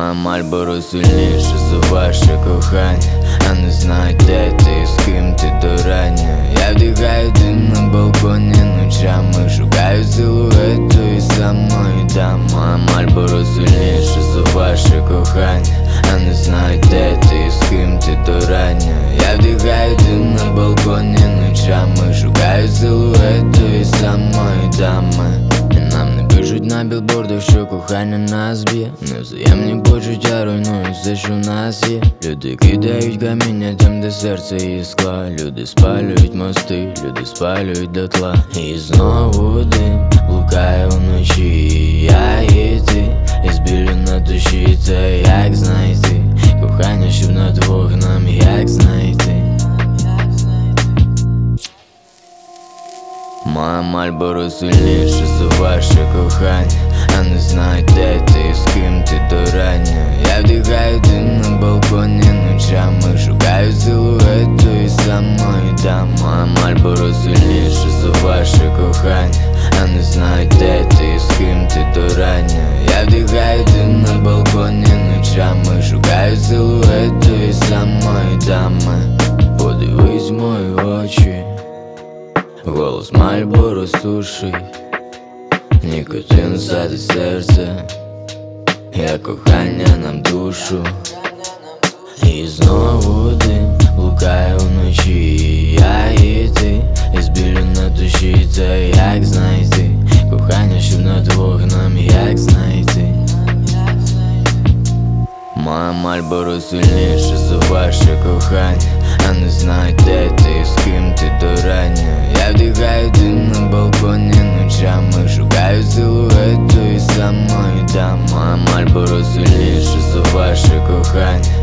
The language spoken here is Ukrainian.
Моя Мальборо сильніше за ваше кохання. А не знаю, де ти і з ким ти до рання. Я вдихаю дим на балконі ночами, шукаю силует тої самої дами. Моя Мальборо сильніше за ваше кохання. А не знаю, де ти і з ким ти до рання. Я вдихаю дим на балконі ночами, шукаю силует тої самої дами. І нам не пишуть на білбордах, що кохання нас б'є. Невзаємні почуття руйнують все, що в нас є. Люди кидають каміння там, де серце і скла. Люди спалюють мости, люди спалюють дотла. І знову дим блукає вночі, і я і ти. І з біллю на душі, це як знайти кохання, щоб на двох нам як знайти. Моя Мальборо сильніше за ваше кохання. А не знаю, де ти і з ким ти до рання. Я вдихаю дим на балконі ночами, шукаю силует тої самої дами. Моя Мальборо сильніше за ваше кохання. А не знаю, де ти і з ким ти до рання. Я вдихаю дим на балконі ночами, шукаю силует тої самої дами. Подивись в мої очі, голос Мальборо сушить, нікотин садить серце, як кохання нам душу. І знову дим блукає вночі, і я і ти. І з біллю на душі, це як знайти кохання, щоб на двох нам як знайти. Моя Мальборо сильніше за ваше кохання. А не знаю, де ти і з ким ти до рання. Я вдихаю дим на балконі ночами, шукаю силует тої самої дами. Моя Мальборо сильніше за ваше кохання.